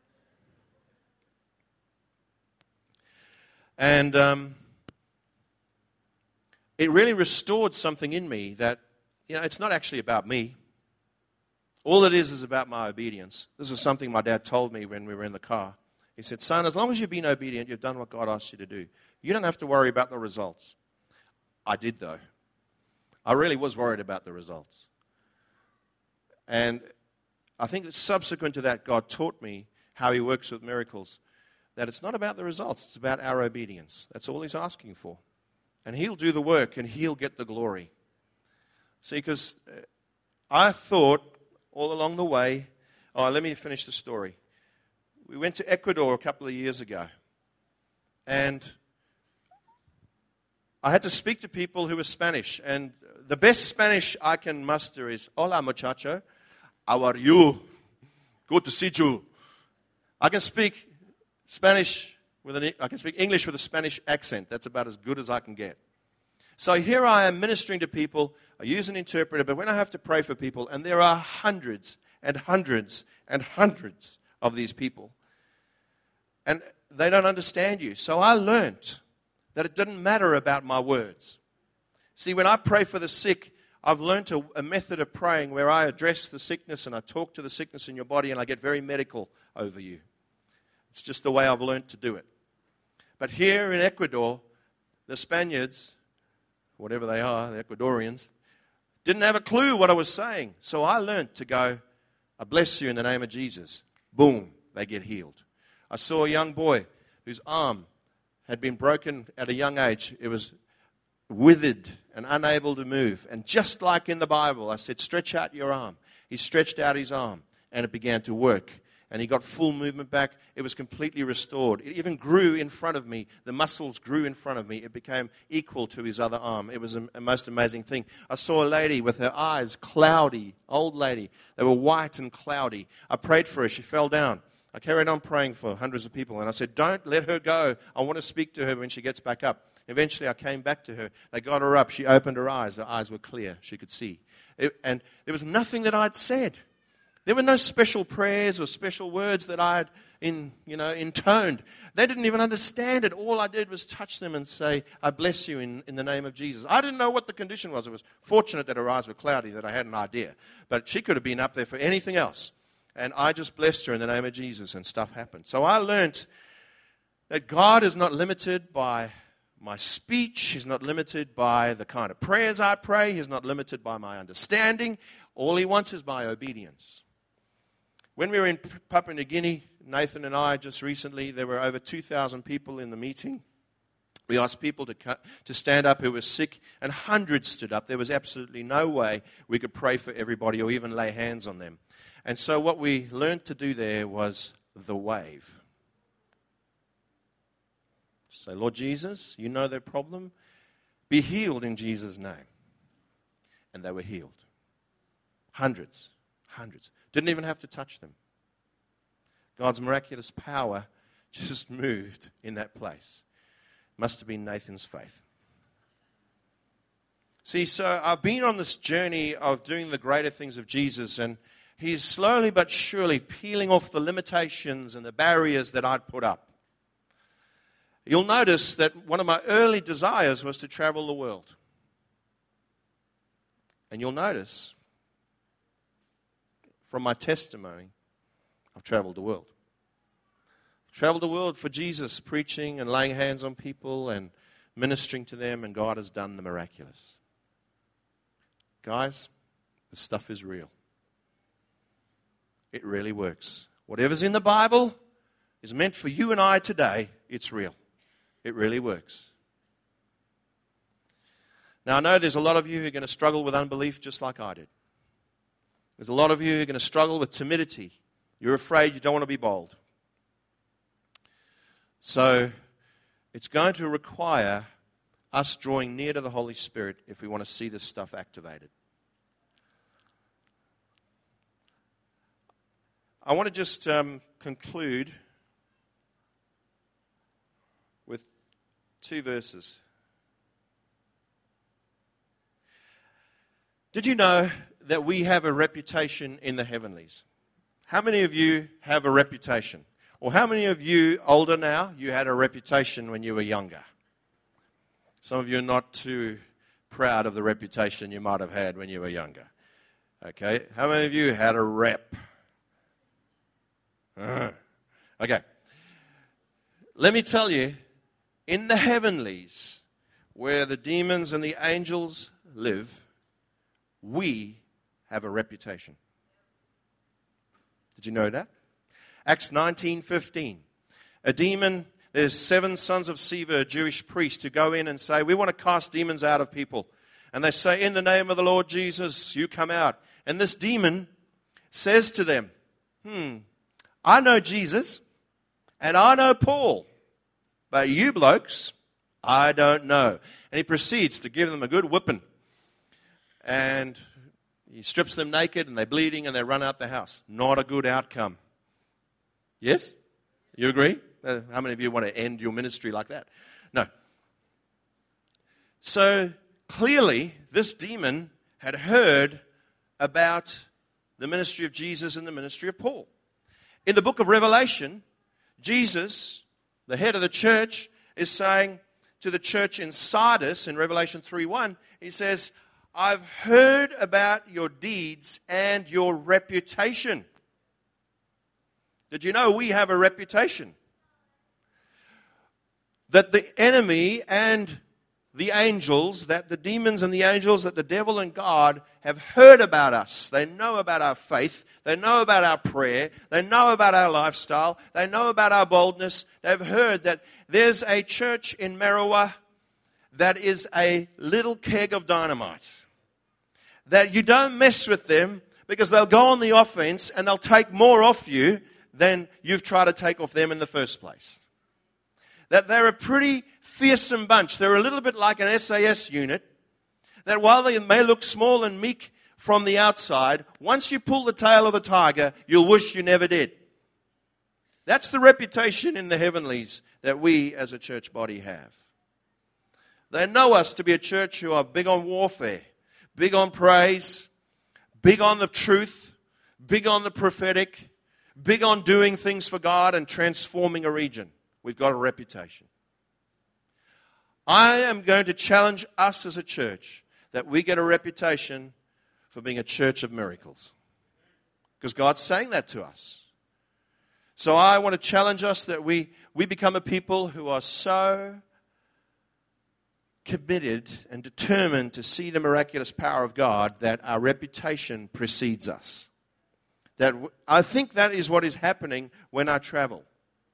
And um, it really restored something in me that, you know, it's not actually about me. All it is is about my obedience. This is something my dad told me when we were in the car. He said, son, as long as you've been obedient, you've done what God asked you to do. You don't have to worry about the results. I did, though. I really was worried about the results. And I think that subsequent to that, God taught me how he works with miracles, that it's not about the results, it's about our obedience. That's all he's asking for. And he'll do the work, and he'll get the glory. See, because I thought all along the way, oh, let me finish the story. We went to Ecuador a couple of years ago, and I had to speak to people who were Spanish, and the best Spanish I can muster is, hola muchacho, how are you? Good to see you. I can speak Spanish with an, I can speak English with a Spanish accent. That's about as good as I can get. So here I am ministering to people. I use an interpreter, but when I have to pray for people, and there are hundreds and hundreds and hundreds of these people, and they don't understand you. So I learned that it didn't matter about my words. See, when I pray for the sick, I've learned a, a method of praying where I address the sickness and I talk to the sickness in your body and I get very medical over you. It's just the way I've learned to do it. But here in Ecuador, the Spaniards, whatever they are, the Ecuadorians, didn't have a clue what I was saying. So I learned to go, I bless you in the name of Jesus. Boom, they get healed. I saw a young boy whose arm had been broken at a young age. It was withered and unable to move. And just like in the Bible, I said, stretch out your arm. He stretched out his arm, and it began to work. And he got full movement back. It was completely restored. It even grew in front of me. The muscles grew in front of me. It became equal to his other arm. It was a, a most amazing thing. I saw a lady with her eyes cloudy, old lady. They were white and cloudy. I prayed for her. She fell down. I carried on praying for hundreds of people. And I said, don't let her go. I want to speak to her when she gets back up. Eventually, I came back to her. They got her up. She opened her eyes. Her eyes were clear. She could see. It, and there was nothing that I'd said. There were no special prayers or special words that I had in, you know, intoned. They didn't even understand it. All I did was touch them and say, I bless you in, in the name of Jesus. I didn't know what the condition was. It was fortunate that her eyes were cloudy, that I had an idea. But she could have been up there for anything else. And I just blessed her in the name of Jesus, and stuff happened. So I learned that God is not limited by my speech. He's not limited by the kind of prayers I pray. He's not limited by my understanding. All he wants is my obedience. When we were in Papua New Guinea, Nathan and I just recently, there were over two thousand people in the meeting. We asked people to cut, to stand up who were sick, and hundreds stood up. There was absolutely no way we could pray for everybody or even lay hands on them. And so what we learned to do there was the wave. Say, Lord Jesus, you know their problem. Be healed in Jesus' name. And they were healed. Hundreds, hundreds. Didn't even have to touch them. God's miraculous power just moved in that place. Must have been Nathan's faith. See, so I've been on this journey of doing the greater things of Jesus, and he's slowly but surely peeling off the limitations and the barriers that I'd put up. You'll notice that one of my early desires was to travel the world. And you'll notice from my testimony, I've traveled the world. traveled the world for Jesus, preaching and laying hands on people and ministering to them, and God has done the miraculous. Guys, this stuff is real. It really works. Whatever's in the Bible is meant for you and I today. It's real. It really works. Now, I know there's a lot of you who are going to struggle with unbelief just like I did. There's a lot of you who are going to struggle with timidity. You're afraid, you don't want to be bold. So, it's going to require us drawing near to the Holy Spirit if we want to see this stuff activated. I want to just um, conclude with two verses. Did you know that we have a reputation in the heavenlies? How many of you have a reputation? Or how many of you, older now, you had a reputation when you were younger? Some of you are not too proud of the reputation you might have had when you were younger. Okay, how many of you had a rep? Uh, okay, let me tell you, in the heavenlies, where the demons and the angels live, we have a reputation. Did you know that? Acts nineteen fifteen. A demon, there's seven sons of Sceva, a Jewish priest, who go in and say, we want to cast demons out of people. And they say, in the name of the Lord Jesus, you come out. And this demon says to them, hmm, I know Jesus and I know Paul, but you blokes, I don't know. And he proceeds to give them a good whipping. And he strips them naked and they're bleeding and they run out the house. Not a good outcome. Yes? You agree? Uh, how many of you want to end your ministry like that? No. So clearly, this demon had heard about the ministry of Jesus and the ministry of Paul. In the book of Revelation, Jesus, the head of the church, is saying to the church in Sardis, in Revelation three one, he says, I've heard about your deeds and your reputation. Did you know we have a reputation? That the enemy and the angels, that the demons and the angels, that the devil and God have heard about us. They know about our faith. They know about our prayer. They know about our lifestyle. They know about our boldness. They've heard that there's a church in Marawa that is a little keg of dynamite. That you don't mess with them because they'll go on the offense and they'll take more off you than you've tried to take off them in the first place. That they're a pretty fearsome bunch. They're a little bit like an S A S unit. That while they may look small and meek from the outside, once you pull the tail of the tiger, you'll wish you never did. That's the reputation in the heavenlies that we as a church body have. They know us to be a church who are big on warfare, big on praise, big on the truth, big on the prophetic, big on doing things for God and transforming a region. We've got a reputation. I am going to challenge us as a church that we get a reputation for being a church of miracles. Because God's saying that to us. So I want to challenge us that we, we become a people who are so committed and determined to see the miraculous power of God that our reputation precedes us. That I think that is what is happening when I travel.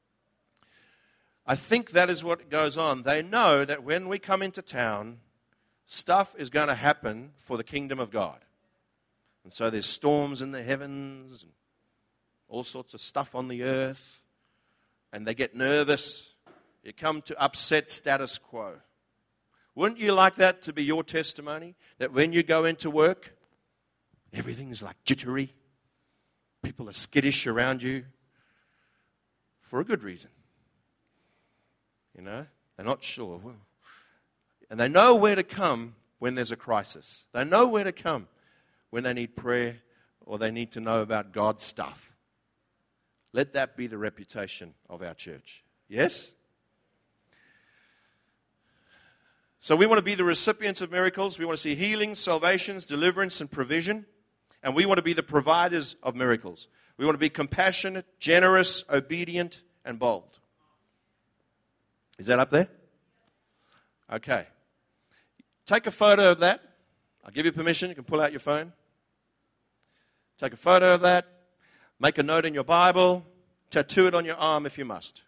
I think that is what goes on. They know that when we come into town, stuff is going to happen for the kingdom of God. And so there's storms in the heavens, and all sorts of stuff on the earth, and they get nervous. You come to upset status quo. Wouldn't you like that to be your testimony? That when you go into work, everything's like jittery. People are skittish around you for a good reason. You know, they're not sure. And they know where to come when there's a crisis. They know where to come when they need prayer or they need to know about God's stuff. Let that be the reputation of our church. Yes? So we want to be the recipients of miracles. We want to see healings, salvations, deliverance, and provision. And we want to be the providers of miracles. We want to be compassionate, generous, obedient, and bold. Is that up there? Okay. Take a photo of that. I'll give you permission. You can pull out your phone. Take a photo of that. Make a note in your Bible. Tattoo it on your arm if you must.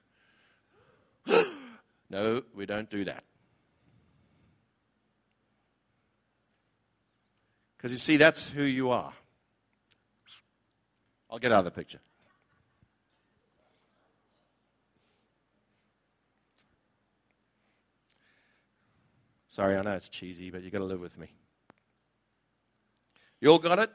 No, we don't do that. Because you see, that's who you are. I'll get out of the picture. Sorry, I know it's cheesy, but you've got to live with me. You all got it?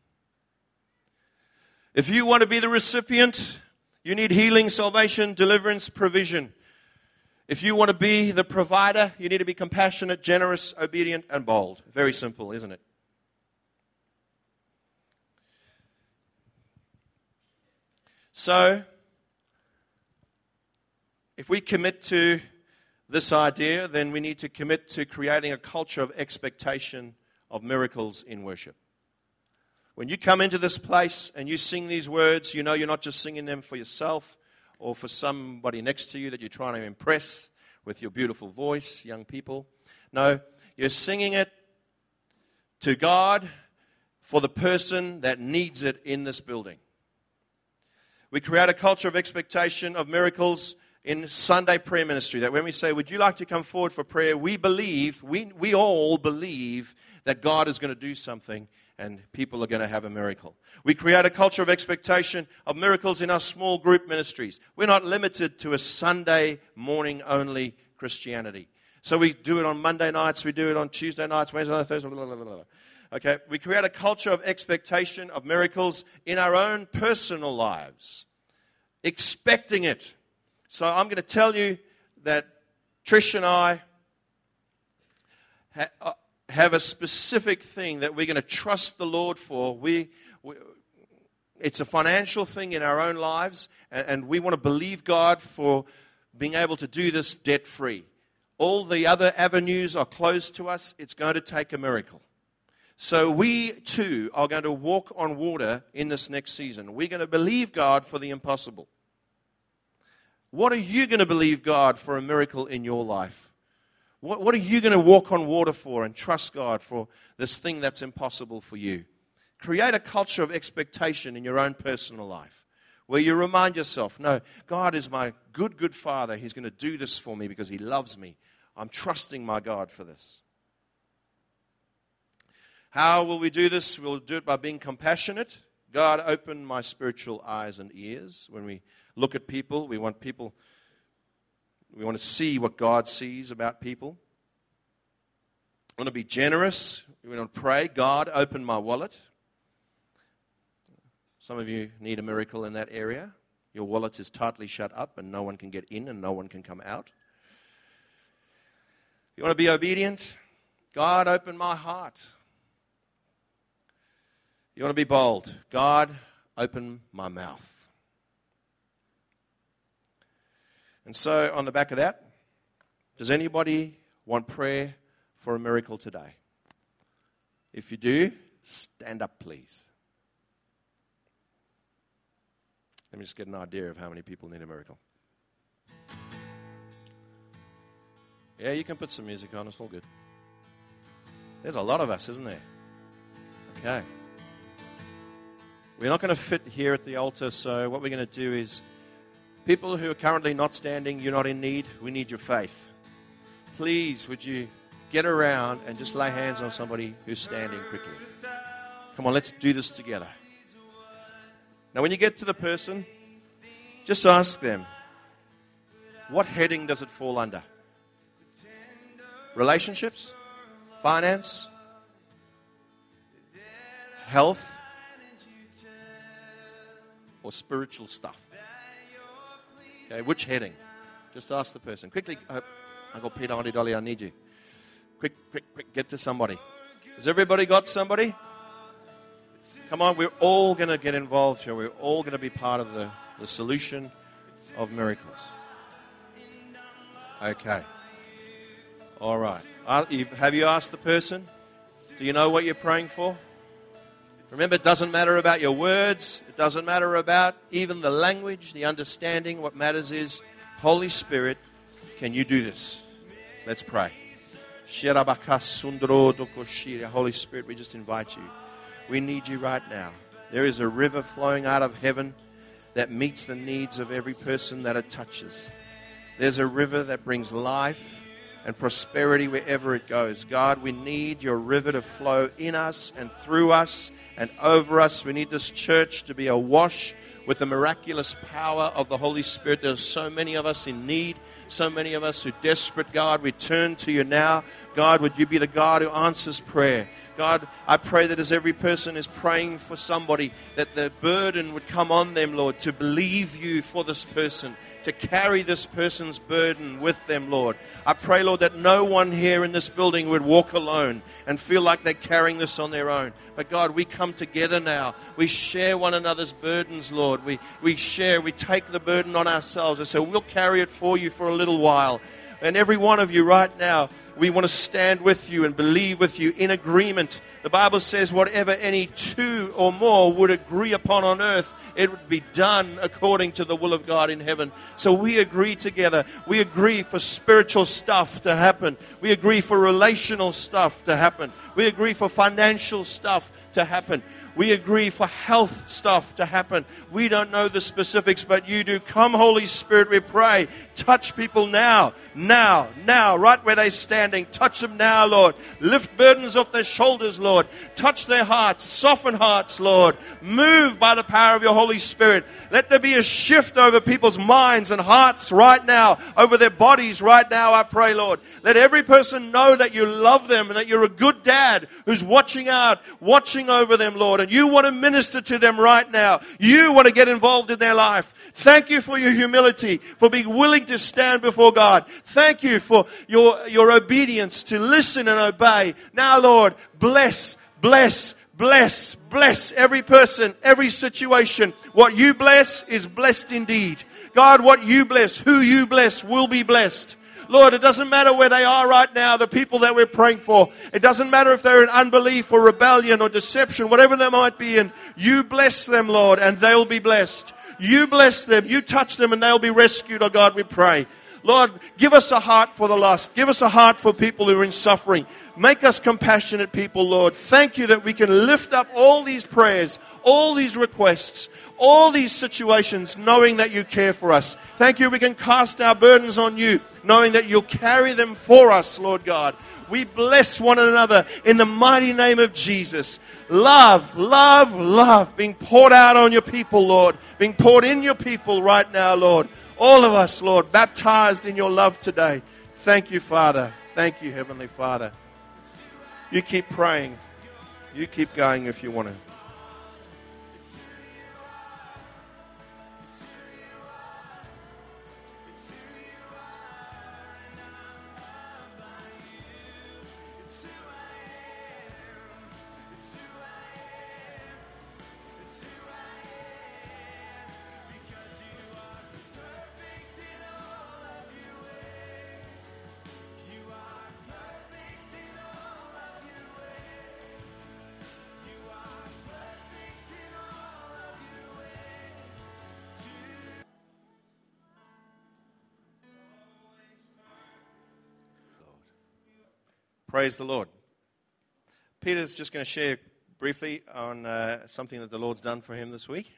If you want to be the recipient, you need healing, salvation, deliverance, provision. If you want to be the provider, you need to be compassionate, generous, obedient, and bold. Very simple, isn't it? So, if we commit to this idea, then we need to commit to creating a culture of expectation of miracles in worship. When you come into this place and you sing these words, you know you're not just singing them for yourself or for somebody next to you that you're trying to impress with your beautiful voice, young people. No, you're singing it to God for the person that needs it in this building. We create a culture of expectation of miracles in Sunday prayer ministry, that when we say, would you like to come forward for prayer, we believe, we, we all believe that God is going to do something and people are going to have a miracle. We create a culture of expectation of miracles in our small group ministries. We're not limited to a Sunday morning only Christianity. So we do it on Monday nights, we do it on Tuesday nights, Wednesday nights, Thursday, blah, blah, blah, blah. Okay, we create a culture of expectation of miracles in our own personal lives, expecting it. So I'm going to tell you that Trish and I ha- have a specific thing that we're going to trust the Lord for. We, we it's a financial thing in our own lives, and, and we want to believe God for being able to do this debt-free. All the other avenues are closed to us. It's going to take a miracle. So we, too, are going to walk on water in this next season. We're going to believe God for the impossible. What are you going to believe God for a miracle in your life? What, what are you going to walk on water for and trust God for this thing that's impossible for you? Create a culture of expectation in your own personal life where you remind yourself, no, God is my good, good Father. He's going to do this for me because He loves me. I'm trusting my God for this. How will we do this? We'll do it by being compassionate. God, open my spiritual eyes and ears. When we look at people, we want people, we want to see what God sees about people. We want to be generous. We want to pray, God, open my wallet. Some of you need a miracle in that area. Your wallet is tightly shut up and no one can get in and no one can come out. You want to be obedient? God, open my heart. You want to be bold? God, open my mouth. And so on the back of that, does anybody want prayer for a miracle today? If you do, stand up, please. Let me just get an idea of how many people need a miracle. Yeah, you can put some music on. It's all good. There's a lot of us, isn't there? Okay. We're not going to fit here at the altar, so what we're going to do is, people who are currently not standing, you're not in need, we need your faith. Please, would you get around and just lay hands on somebody who's standing quickly. Come on, let's do this together. Now, when you get to the person, just ask them, what heading does it fall under? Relationships? Finance? Health? Or spiritual stuff? Okay, which heading? Just ask the person. Quickly, uh, Uncle Peter, Auntie Dolly, I need you. Quick, quick, quick, get to somebody. Has everybody got somebody? Come on, we're all going to get involved here. We're all going to be part of the, the solution of miracles. Okay. All right. Uh, you, have you asked the person? Do you know what you're praying for? Remember, it doesn't matter about your words. It doesn't matter about even the language, the understanding. What matters is, Holy Spirit, can you do this? Let's pray. Holy Spirit, we just invite you. We need you right now. There is a river flowing out of heaven that meets the needs of every person that it touches. There's a river that brings life and prosperity wherever it goes. God, we need your river to flow in us and through us and over us. We need this church to be awash with the miraculous power of the Holy Spirit. There's so many of us in need, so many of us who are desperate. God, we turn to you now. God, would you be the God who answers prayer? God, I pray that as every person is praying for somebody, that the burden would come on them, Lord, to believe you for this person, to carry this person's burden with them, Lord. I pray, Lord, that no one here in this building would walk alone and feel like they're carrying this on their own. But God, we come together now. We share one another's burdens, Lord. We, we share, we take the burden on ourselves and say, we'll carry it for you for a little while. And every one of you right now, we want to stand with you and believe with you in agreement. The Bible says whatever any two or more would agree upon on earth, it would be done according to the will of God in heaven. So we agree together. We agree for spiritual stuff to happen. We agree for relational stuff to happen. We agree for financial stuff to happen. We agree for health stuff to happen. We don't know the specifics, but you do. Come, Holy Spirit, we pray. Touch people now, now, now, right where they're standing. Touch them now, Lord. Lift burdens off their shoulders, Lord. Touch their hearts. Soften hearts, Lord. Move by the power of your Holy Spirit. Let there be a shift over people's minds and hearts right now, over their bodies right now, I pray, Lord. Let every person know that you love them and that you're a good dad who's watching out, watching over them, Lord. And you want to minister to them right now. You want to get involved in their life. Thank you for your humility, for being willing to stand before God. Thank you for your, your obedience to listen and obey. Now, Lord, bless, bless, bless, bless every person, every situation. What you bless is blessed indeed. God, what you bless, who you bless will be blessed. Lord, it doesn't matter where they are right now, the people that we're praying for. It doesn't matter if they're in unbelief or rebellion or deception, whatever they might be in. You bless them, Lord, and they'll be blessed. You bless them, you touch them, and they'll be rescued, oh God, we pray. Lord, give us a heart for the lost. Give us a heart for people who are in suffering. Make us compassionate people, Lord. Thank you that we can lift up all these prayers, all these requests, all these situations, knowing that you care for us. Thank you we can cast our burdens on you, knowing that you'll carry them for us, Lord God. We bless one another in the mighty name of Jesus. Love, love, love being poured out on your people, Lord. Being poured in your people right now, Lord. All of us, Lord, baptized in your love today. Thank you, Father. Thank you, Heavenly Father. You keep praying. You keep going if you want to. Praise the Lord. Peter's just going to share briefly on uh, something that the Lord's done for him this week.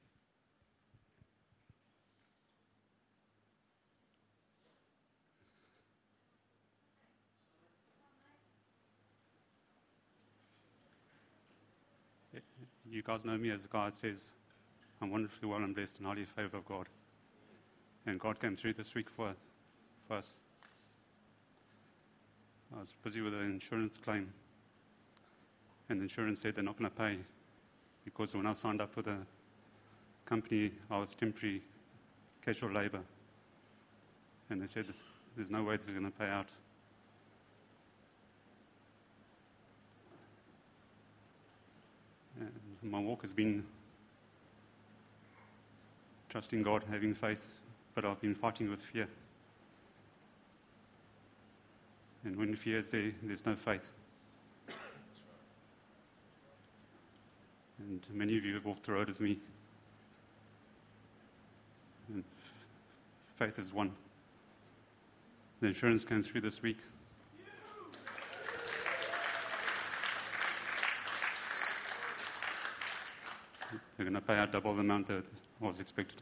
You guys know me as God says, I'm wonderfully well and blessed and highly favored of God. And God came through this week for, for us. I was busy with an insurance claim, and the insurance said they're not going to pay because when I signed up with a company, I was temporary casual labor, and they said there's no way they're going to pay out. And my walk has been trusting God, having faith, but I've been fighting with fear. And when fear is there, there's no faith. And many of you have walked the road with me. And faith is one. The insurance came through this week. They're going to pay out double the amount that was expected.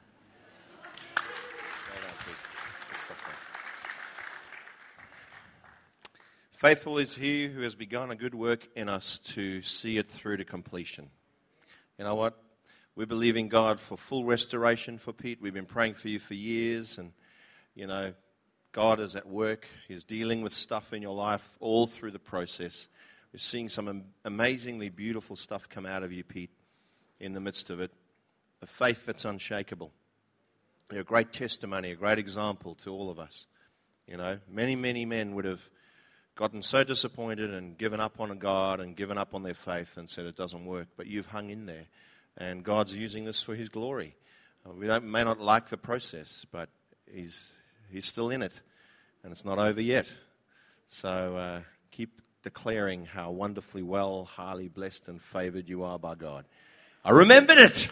Faithful is he who has begun a good work in us to see it through to completion. You know what? We believe in God for full restoration for Pete. We've been praying for you for years, and, you know, God is at work. He's dealing with stuff in your life all through the process. We're seeing some am- amazingly beautiful stuff come out of you, Pete, in the midst of it. A faith that's unshakable. You're a great testimony, a great example to all of us. You know, many, many men would have gotten so disappointed and given up on God and given up on their faith and said it doesn't work. But you've hung in there, and God's using this for His glory. Uh, we don't, may not like the process, but He's He's still in it, and it's not over yet. So uh, keep declaring how wonderfully well, highly blessed and favored you are by God. I remembered it!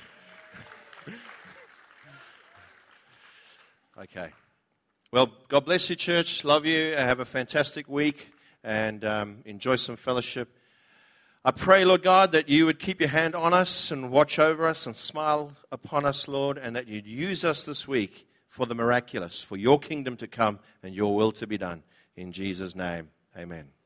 Okay. Well, God bless you, church. Love you. Have a fantastic week and um, enjoy some fellowship. I pray, Lord God, that you would keep your hand on us and watch over us and smile upon us, Lord, and that you'd use us this week for the miraculous, for your kingdom to come and your will to be done. In Jesus' name, amen.